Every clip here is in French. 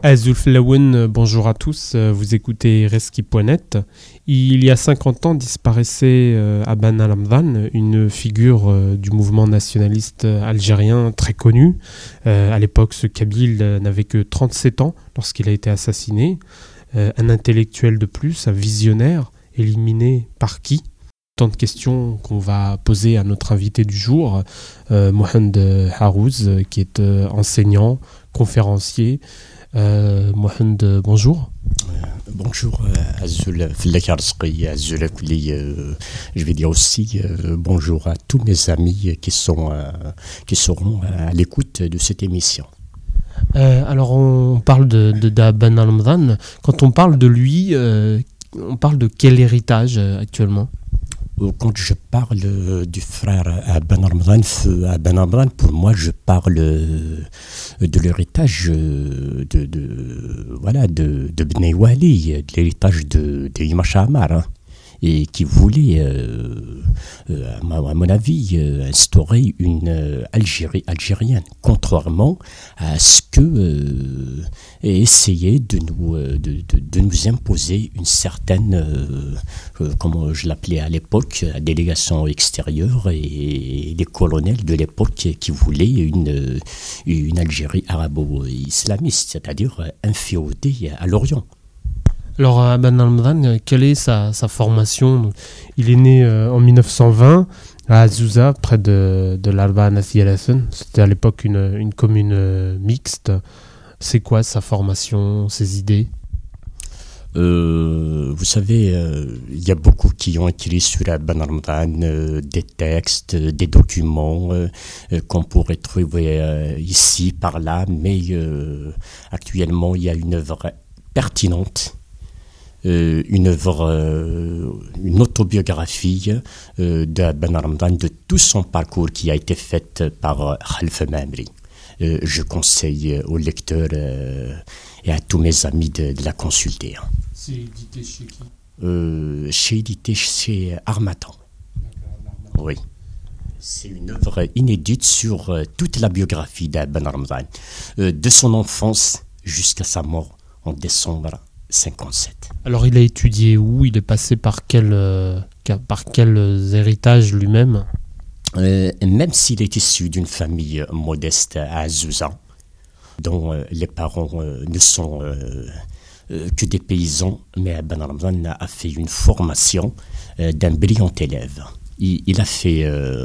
Azul Flaouen, bonjour à tous, vous écoutez Reski.net. Il y a 50 ans disparaissait à Ben Alamdan, une figure du mouvement nationaliste algérien très connue. À l'époque, ce Kabyle n'avait que 37 ans lorsqu'il a été assassiné. Un intellectuel de plus, un visionnaire, éliminé par qui ? Tant de questions qu'on va poser à notre invité du jour, Mohamed Harouz, qui est enseignant, conférencier. Mohamed, bonjour. Bonjour Azul Flakarski, Azul Akli. Je vais dire aussi bonjour à tous mes amis qui seront à l'écoute de cette émission. Alors on parle de Ben Alamdan. Quand on parle de lui, on parle de quel héritage actuellement ? Quand je parle du frère Ben Alamdan, pour moi, je parle de l'héritage de Bnei Wali, de l'héritage de Imach Amar, hein, et qui voulait, à mon avis, instaurer une Algérie algérienne, contrairement à ce que essayer de nous imposer une certaine, comme je l'appelais à l'époque, la délégation extérieure et les colonels de l'époque qui voulaient une Algérie arabo-islamiste, c'est-à-dire inféodée à l'Orient. Alors, Ben Alamdan, quelle est sa formation ? Il est né en 1920 à Azouza, près de l'Alba Nassiyalassen. C'était à l'époque une commune mixte. C'est quoi sa formation, ses idées ? Vous savez, il y a beaucoup qui ont écrit sur Ben Alamdan des textes, des documents qu'on pourrait trouver ici, par là, mais actuellement, il y a une œuvre pertinente. Une autobiographie de Ben Alamdan, de tout son parcours qui a été faite par Khalfa Mamri. Je conseille aux lecteurs et à tous mes amis de la consulter. C'est édité chez qui ? C'est édité chez Harmattan. Oui. C'est une œuvre inédite sur toute la biographie de Ben Alamdan, de son enfance jusqu'à sa mort en décembre 57. Alors il a étudié où ? Il est passé par quels héritages lui-même ? Même s'il est issu d'une famille modeste à Azouza, dont les parents ne sont que des paysans, mais Ben Alamdan a fait une formation d'un brillant élève. Il a fait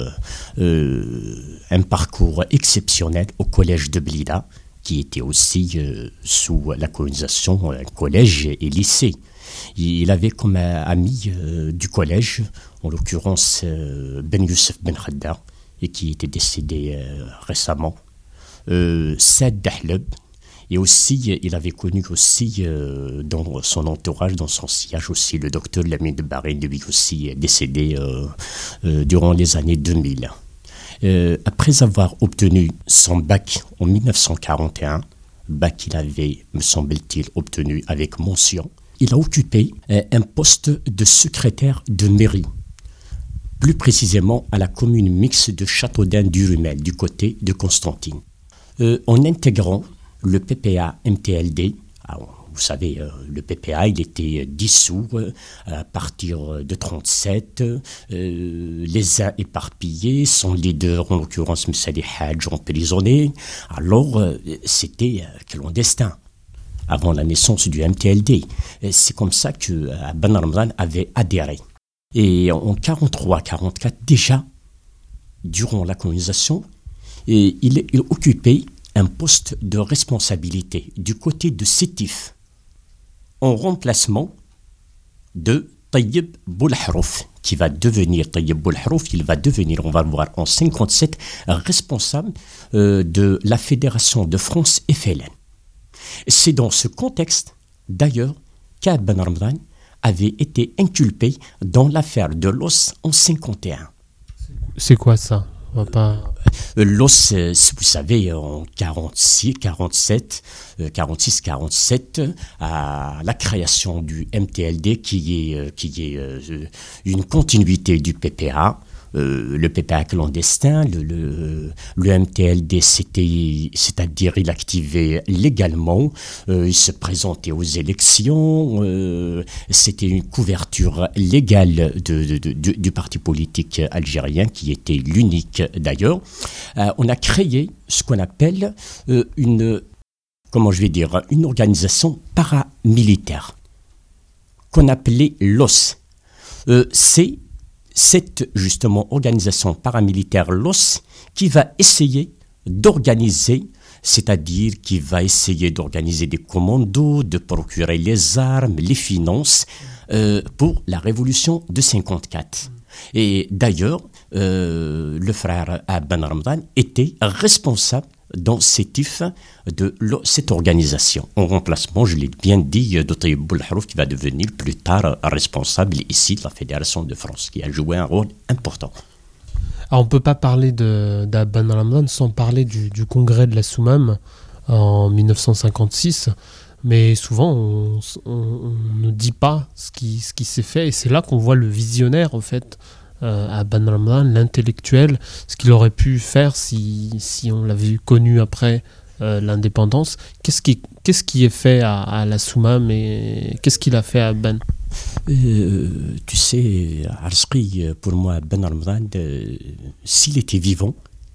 un parcours exceptionnel au collège de Blida, qui était aussi sous la colonisation, collège et lycée. Il avait comme ami du collège, en l'occurrence Ben Youssef Ben Khadda, et qui était décédé récemment, Saad Dahleb, et aussi il avait connu aussi dans son entourage, dans son sillage aussi, le docteur Lamine de Barré, lui aussi décédé durant les années 2000. Après avoir obtenu son bac en 1941, bac qu'il avait, me semble-t-il, obtenu avec mention, il a occupé un poste de secrétaire de mairie, plus précisément à la commune mixte de Châteaudun-du-Rumel, du côté de Constantine. En intégrant le PPA MTLD, vous savez, le PPA, il était dissous à partir de 1937. Les uns éparpillés, son leader, en l'occurrence M. Hadj, emprisonné. Alors, c'était clandestin, avant la naissance du MTLD. C'est comme ça que Ben Alamdan avait adhéré. Et en 1943-1944, déjà, durant la colonisation, il occupait un poste de responsabilité du côté de Sétif, en remplacement de Tayyib Boulahrouf, qui va devenir, Tayyib Boulahrouf, il va devenir, on va le voir, en 1957, responsable de la Fédération de France FLN. C'est dans ce contexte, d'ailleurs, qu'Ab Ben Alamdan avait été inculpé dans l'affaire de Los en 1951. C'est quoi ça ? Los, vous savez, en 46-47, à la création du MTLD, qui est une continuité du PPA, le PPA clandestin, le MTLD, c'est-à-dire il activait légalement, il se présentait aux élections, c'était une couverture légale du parti politique algérien, qui était l'unique d'ailleurs. On a créé ce qu'on appelle une organisation paramilitaire, qu'on appelait l'OS. C'est cette, justement, organisation paramilitaire, l'OS, qui va essayer d'organiser, c'est-à-dire qui va essayer d'organiser des commandos, de procurer les armes, les finances, pour la révolution de 54. Et d'ailleurs, le frère Ben Ramadan était responsable dans de cette organisation, en remplacement, je l'ai bien dit, de Tayyib Boulharouf, qui va devenir plus tard responsable ici de la Fédération de France, qui a joué un rôle important. Alors, on ne peut pas parler d'Aban Ramadan sans parler du congrès de la Soumam en 1956, mais souvent on ne dit pas ce qui s'est fait, et c'est là qu'on voit le visionnaire, en fait, Aban Ramadan, l'intellectuel, ce qu'il aurait pu faire si on l'avait connu après l'indépendance. Qu'est-ce qui est fait à la Soumam, et qu'est-ce qu'il a fait à Ben? Tu sais, Arsqi, pour moi, Ben Ramadan, s'il était vivant,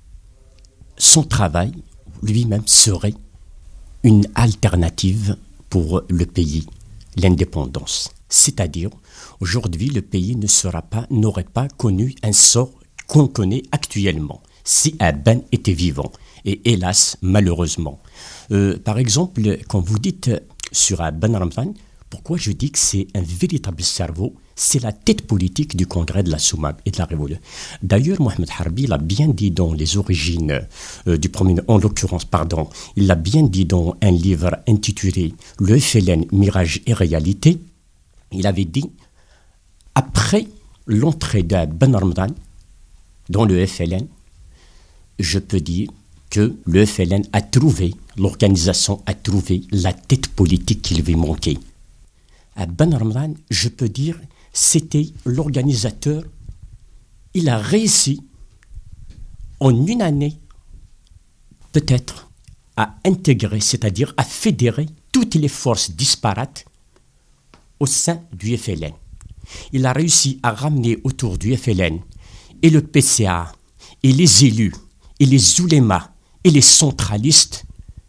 son travail lui-même serait une alternative pour le pays, l'indépendance. C'est-à-dire, aujourd'hui, le pays n'aurait pas connu un sort qu'on connaît actuellement, si Ben était vivant. Et hélas, malheureusement. Par exemple, quand vous dites sur Ben Ramadan, pourquoi je dis que c'est un véritable cerveau, c'est la tête politique du congrès de la Soumam et de la Révolution. D'ailleurs, Mohamed Harbi l'a bien dit dans les origines du premier, en l'occurrence, il l'a bien dit dans un livre intitulé Le FLN, Mirage et Réalité. Il avait dit, après l'entrée de Ben Ramadan dans le FLN, je peux dire que le FLN l'organisation a trouvé la tête politique qu'il lui manquait. À Ben Ramadan, je peux dire, c'était l'organisateur. Il a réussi, en une année, peut-être, à intégrer, c'est-à-dire à fédérer toutes les forces disparates au sein du FLN. Il a réussi à ramener autour du FLN et le PCA, et les élus, et les oulémas, et les centralistes.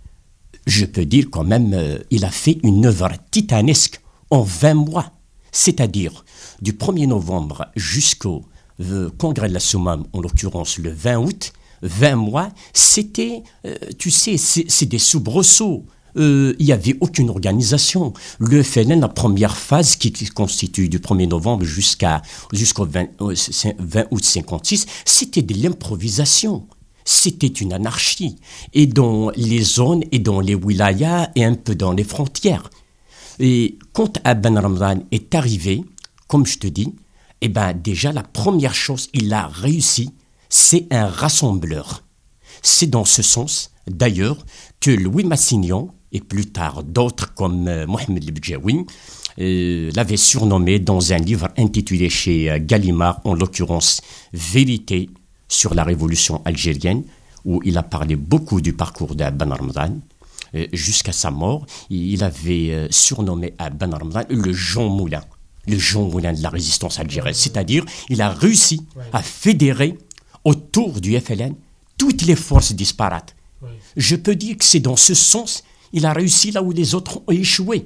Je peux dire quand même, il a fait une œuvre titanesque en 20 mois, c'est-à-dire du 1er novembre jusqu'au congrès de la Soumam, en l'occurrence le 20 août, 20 mois, c'était, tu sais, c'est des soubresauts. Il n'y avait aucune organisation. Le FLN, la première phase qui constitue du 1er novembre jusqu'au 20 août 56, c'était de l'improvisation. C'était une anarchie. Et dans les zones, et dans les wilayas, et un peu dans les frontières. Et quand Ben Ramadan est arrivé, comme je te dis, eh ben déjà la première chose il a réussi, c'est un rassembleur. C'est dans ce sens, d'ailleurs, que Louis Massignon, et plus tard d'autres comme Mohamed El Bedjaoui, l'avaient surnommé dans un livre intitulé chez Gallimard, en l'occurrence Vérité sur la révolution algérienne, où il a parlé beaucoup du parcours de Ben Ramadan. Jusqu'à sa mort, il avait surnommé Ben Ramadan le Jean Moulin de la résistance algérienne. C'est-à-dire, il a réussi à fédérer autour du FLN toutes les forces disparates. Je peux dire que c'est dans ce sens il a réussi là où les autres ont échoué.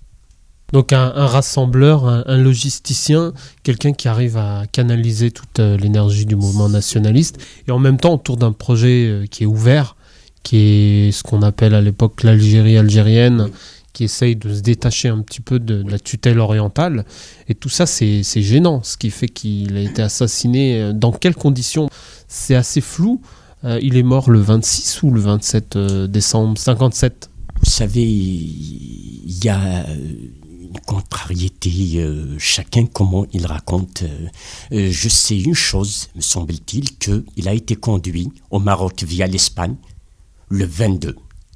Donc un rassembleur, un logisticien, quelqu'un qui arrive à canaliser toute l'énergie du mouvement nationaliste, et en même temps autour d'un projet qui est ouvert, qui est ce qu'on appelle à l'époque l'Algérie algérienne, qui essaye de se détacher un petit peu de la tutelle orientale. Et tout ça, c'est gênant, ce qui fait qu'il a été assassiné. Dans quelles conditions? C'est assez flou. Il est mort le 26 ou le 27 décembre 57. Vous savez, il y a une contrariété, chacun comment il raconte. Je sais une chose, me semble-t-il, qu'il a été conduit au Maroc via l'Espagne le 22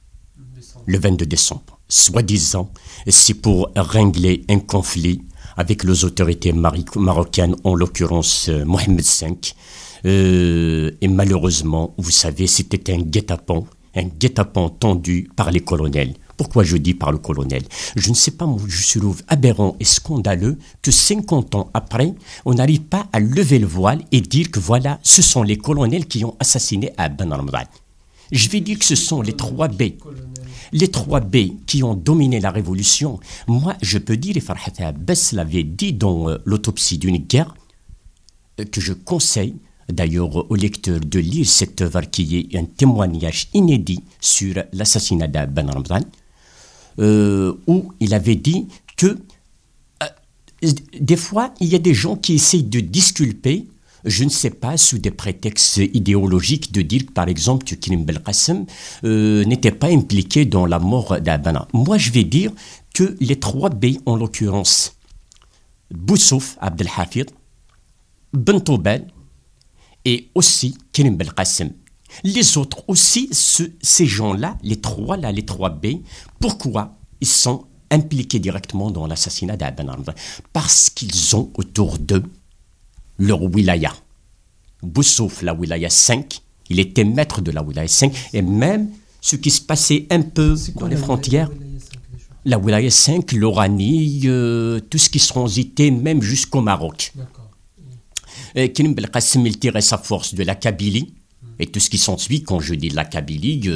décembre. Soi-disant, c'est pour régler un conflit avec les autorités marocaines, en l'occurrence Mohamed V, Et malheureusement, vous savez, c'était un guet-apens tendu par les colonels. Pourquoi je dis par le colonel? Je ne sais pas, moi, je trouve aberrant et scandaleux que 50 ans après, on n'arrive pas à lever le voile et dire que voilà, ce sont les colonels qui ont assassiné Ben Ramadan. Je vais dire que ce sont les 3B. Les 3B qui ont dominé la révolution. Moi, je peux dire, et Farhat Abbas l'avait dit dans l'autopsie d'une guerre, que je conseille d'ailleurs au lecteur de lire cette œuvre qui est un témoignage inédit sur l'assassinat de Ben Ramadan, où il avait dit que des fois, il y a des gens qui essayent de disculper, je ne sais pas, sous des prétextes idéologiques, de dire que, par exemple, que Karim Belkacem n'était pas impliqué dans la mort d'Abana. Moi, je vais dire que les 3B, en l'occurrence, Boussouf Abdelhafid, Bentoubel et aussi Karim Belkacem. Les autres aussi, ces gens-là, les 3B, pourquoi ils sont impliqués directement dans l'assassinat d'Aben Ramadan? Parce qu'ils ont autour d'eux leur wilaya. Boussouf, la wilaya 5, il était maître de la wilaya 5, et même ce qui se passait un peu dans les frontières, la wilaya 5, l'Oranie, tout ce qui se transitait même jusqu'au Maroc. Karim Belkacem, il tirait sa force de la Kabylie, et tout ce qui s'ensuit, quand je dis la Kabylie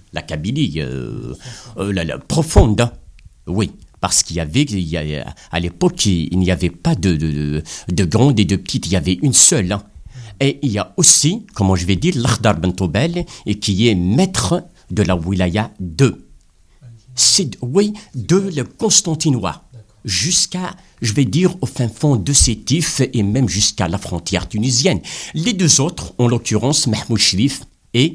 profonde, oui. Parce qu'il y avait, à l'époque, il n'y avait pas de grandes et de petites, il y avait une seule. Hein. Et il y a aussi, comment je vais dire, l'Akhdar Bentoubel, et qui est maître de la wilaya 2. Oui, de le Constantinois, jusqu'à, je vais dire, au fin fond de Sétif, et même jusqu'à la frontière tunisienne. Les deux autres, en l'occurrence, Mahmoud Shrif et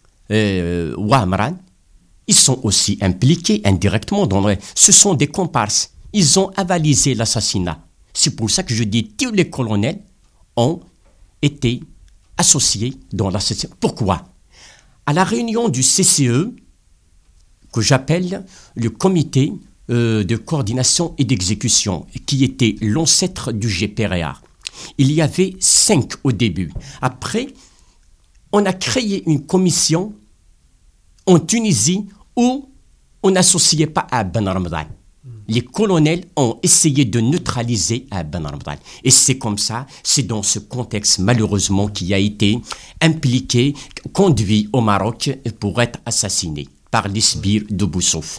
Ouamran, ils sont aussi impliqués indirectement ce sont des comparses. Ils ont avalisé l'assassinat. C'est pour ça que je dis que tous les colonels ont été associés dans l'assassinat. Pourquoi? À la réunion du CCE, que j'appelle le comité de coordination et d'exécution, qui était l'ancêtre du GPRA, il y avait 5 au début. Après, on a créé une commission en Tunisie où on n'associait pas à Ben Ramadan. Les colonels ont essayé de neutraliser Ben Ramadan. Et c'est comme ça, c'est dans ce contexte malheureusement qui a été impliqué, conduit au Maroc pour être assassiné par les sbires de Boussouf.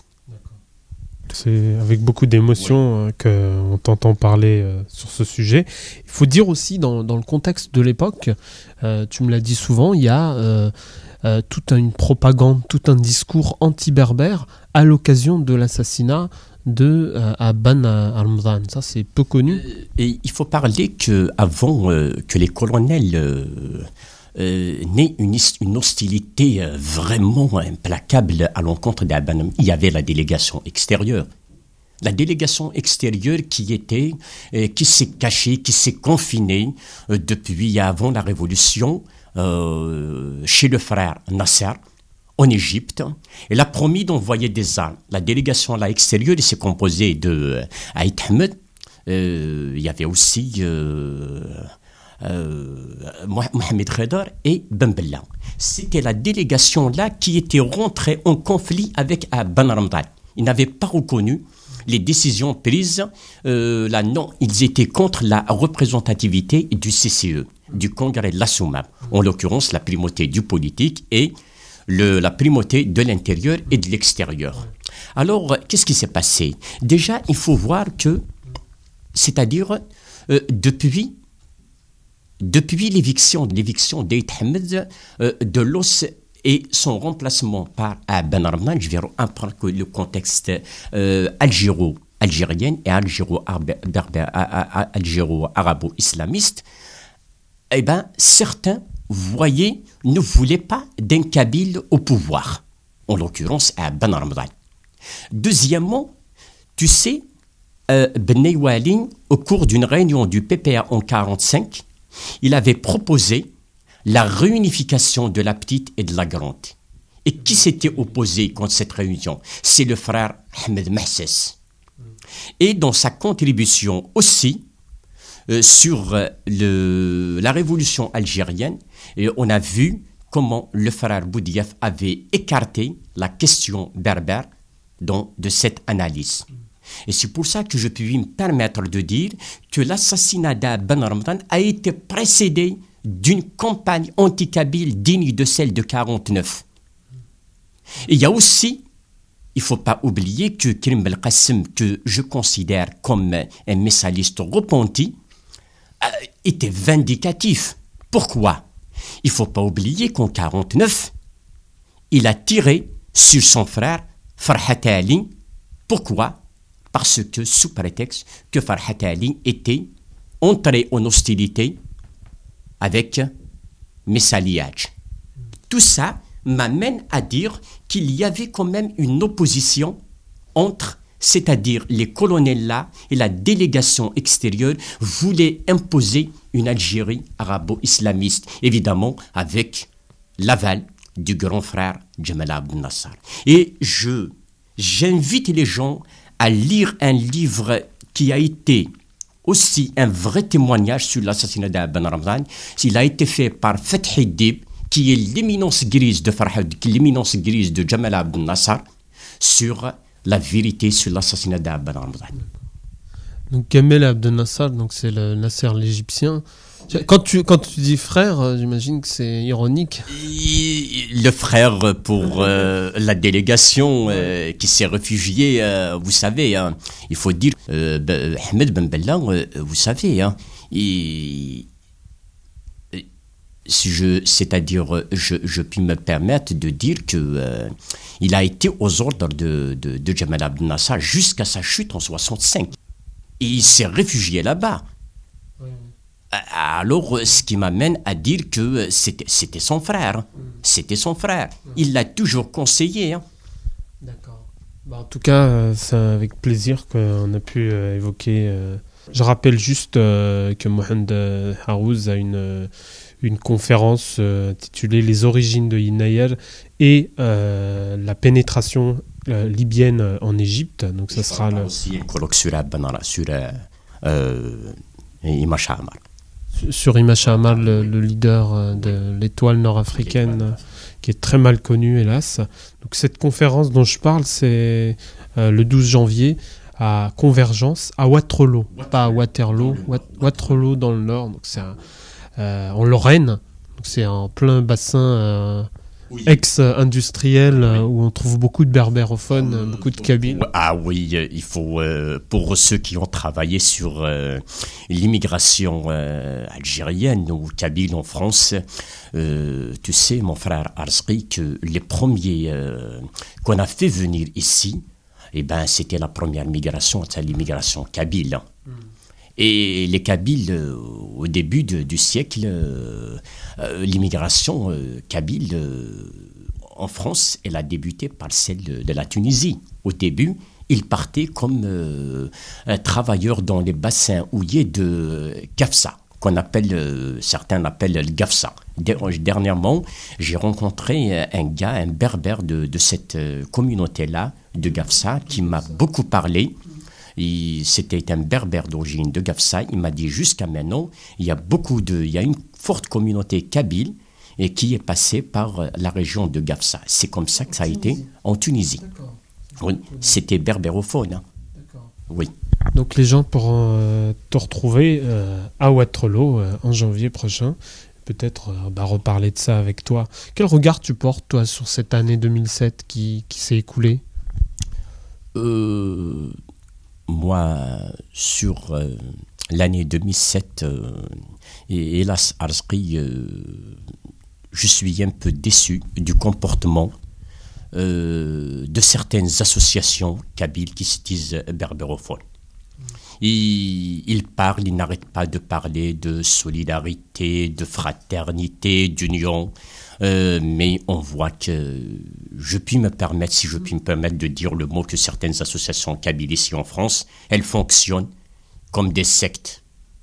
C'est avec beaucoup d'émotion qu'on t'entend parler sur ce sujet. Il faut dire aussi dans le contexte de l'époque, tu me l'as dit souvent, il y a toute une propagande, tout un discours anti-berbère à l'occasion de l'assassinat de Ben Ramadan. Ça, c'est peu connu. Et il faut parler qu'avant que les colonels n'aient une hostilité vraiment implacable à l'encontre d'Aben, il y avait la délégation extérieure. La délégation extérieure qui s'est cachée, qui s'est confinée depuis avant la révolution, chez le frère Nasser, en Égypte. Elle a promis d'envoyer des armes. La délégation là extérieure s'est composée de Aït Ahmed, il y avait aussi Mohamed Khedar et Ben Bella. C'était la délégation là qui était rentrée en conflit avec Ben Ramadan. Ils n'avaient pas reconnu les décisions prises, ils étaient contre la représentativité du CCE, du Congrès de la Soumab, en l'occurrence la primauté du politique et la primauté de l'intérieur et de l'extérieur. Alors, qu'est-ce qui s'est passé? Déjà, il faut voir que, c'est-à-dire, depuis l'éviction d'Aït Ahmed de l'os et son remplacement par Ben Ramadan, je vais reprendre le contexte algérien et algéro-arabo-islamiste, eh bien, certains ne voulaient pas d'un Kabyle au pouvoir, en l'occurrence à Ben Ramadan. Deuxièmement, tu sais, Ben Wali, au cours d'une réunion du PPA en 1945, il avait proposé la réunification de la petite et de la grande. Et qui s'était opposé contre cette réunion? C'est le frère Ahmed Mahsès. Et dans sa contribution aussi, sur la révolution algérienne, et on a vu comment le frère Boudiaf avait écarté la question berbère de cette analyse. Et c'est pour ça que je puis me permettre de dire que l'assassinat d'Aban Ramadan a été précédé d'une campagne anti-kabyle digne de celle de 1949. Et il y a aussi, il ne faut pas oublier que Karim Belkacem, que je considère comme un messaliste repenti, était vindicatif. Pourquoi? Il ne faut pas oublier qu'en 1949, il a tiré sur son frère Farhat Ali. Pourquoi? Parce que sous prétexte que Farhat Ali était entré en hostilité avec Messaliadj. Tout ça m'amène à dire qu'il y avait quand même une opposition entre, c'est-à-dire les colonels là et la délégation extérieure voulaient imposer une Algérie arabo-islamiste, évidemment avec l'aval du grand frère Jamal Abdel Nasser. Et j'invite les gens à lire un livre qui a été aussi un vrai témoignage sur l'assassinat d'Aban Ramadan. Il a été fait par Fethi Dib, qui est l'éminence grise de Farhad, l'éminence grise de Jamal Abdel Nasser, sur la vérité sur l'assassinat d'Aban Ramadan. Donc Gamal Abdel Nasser, donc c'est le Nasser l'Égyptien. Quand tu dis frère, j'imagine que c'est ironique. Le frère pour la délégation qui s'est réfugiée, vous savez, hein, il faut dire, Ahmed Ben Bella, vous savez, hein, c'est-à-dire, je puis me permettre de dire que il a été aux ordres de Jamal Abdel Nasser jusqu'à sa chute en 1965. Et il s'est réfugié là-bas. Oui. Alors, ce qui m'amène à dire que c'était son frère. C'était son frère. Il l'a toujours conseillé. Hein. D'accord. Bah, en tout cas, c'est avec plaisir qu'on a pu évoquer... Je rappelle juste que Mohamed Harouz a une conférence intitulée « Les origines de Inayel et la pénétration libyenne en Égypte ». Donc ça sera aussi un colloque sur Imam Shahamar. Sur Imam Shahamar, le leader de l'étoile nord-africaine, qui est très mal connu, hélas. Donc cette conférence dont je parle, c'est le 12 janvier à Convergence, à Waterloo, pas à Waterloo, Waterloo dans le nord. Donc c'est en Lorraine, donc c'est en plein bassin ex-industriel où on trouve beaucoup de berbérophones, beaucoup de kabyles. Ah oui, il faut, pour ceux qui ont travaillé sur l'immigration algérienne ou kabyle en France, tu sais, mon frère Arzri, que les premiers qu'on a fait venir ici, eh ben, c'était la première migration, c'est l'immigration kabyle. Et les Kabyles, au début du siècle, l'immigration kabyle en France, elle a débuté par celle de la Tunisie. Au début, ils partaient comme travailleurs dans les bassins houillers de Gafsa, qu'on appelle, certains l'appellent le Gafsa. Dernièrement, j'ai rencontré un gars, un berbère de cette communauté-là, de Gafsa, qui m'a beaucoup parlé. C'était un berbère d'origine de Gafsa. Il m'a dit jusqu'à maintenant, il y a une forte communauté kabyle et qui est passée par la région de Gafsa. C'est comme ça que ça a été en Tunisie. Oui, c'était berbérophone. Hein. Oui. Donc les gens pourront te retrouver à Waterloo en janvier prochain. Peut-être reparler de ça avec toi. Quel regard tu portes, toi, sur cette année 2007 qui s'est écoulée? Moi, sur l'année 2007, et hélas, Arzri, je suis un peu déçu du comportement de certaines associations kabyles qui se disent berbérophones. Ils n'arrêtent pas de parler de solidarité, de fraternité, d'union, mais on voit que si je puis me permettre de dire le mot, que certaines associations kabyles ici en France, elles fonctionnent comme des sectes.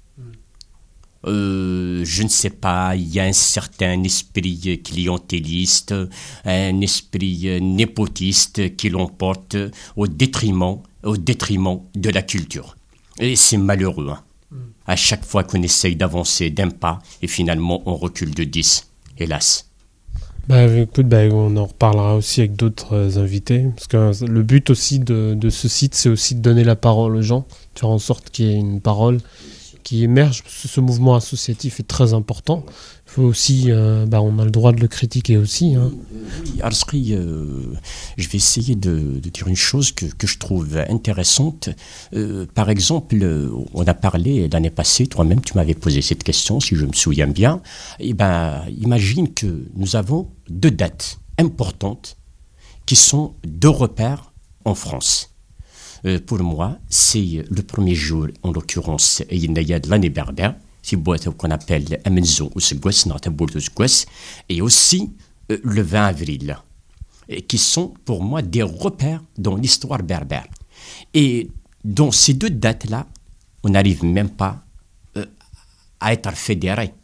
Je ne sais pas, il y a un certain esprit clientéliste, un esprit népotiste qui l'emporte au détriment de la culture. Et c'est malheureux. Hein. À chaque fois qu'on essaye d'avancer d'un pas, et finalement on recule de 10, hélas. Écoute, on en reparlera aussi avec d'autres invités, parce que le but aussi de ce site, c'est aussi de donner la parole aux gens, faire en sorte qu'il y ait une parole qui émerge, parce que ce mouvement associatif est très important. Il faut aussi, on a le droit de le critiquer aussi. Hein. Oui, Arsri, je vais essayer de dire une chose que je trouve intéressante. Par exemple, on a parlé l'année passée, toi-même tu m'avais posé cette question, si je me souviens bien. Imagine que nous avons 2 dates importantes qui sont 2 repères en France. Pour moi, c'est le premier jour, en l'occurrence, de l'année berbère, c'est qu'on appelle Amenzo ou Segos, et aussi le 20 avril, qui sont pour moi des repères dans l'histoire berbère. Et dans ces 2 dates-là, on n'arrive même pas à être fédérés,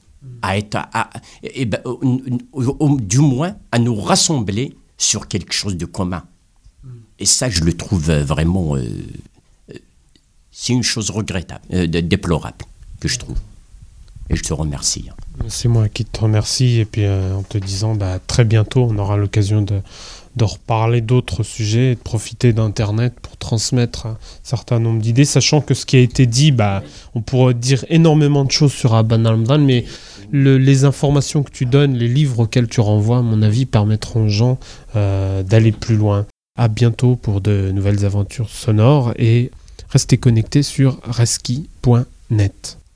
du moins à nous rassembler sur quelque chose de commun. Et ça, je le trouve vraiment... c'est une chose regrettable, déplorable, que je trouve. Et je te remercie. C'est moi qui te remercie. Et puis en te disant, très bientôt, on aura l'occasion de reparler d'autres sujets et de profiter d'Internet pour transmettre un certain nombre d'idées, sachant que ce qui a été dit, on pourrait dire énormément de choses sur Abban al-Mdhan, mais les informations que tu donnes, les livres auxquels tu renvoies, à mon avis, permettront aux gens d'aller plus loin. À bientôt pour de nouvelles aventures sonores et restez connectés sur reski.net.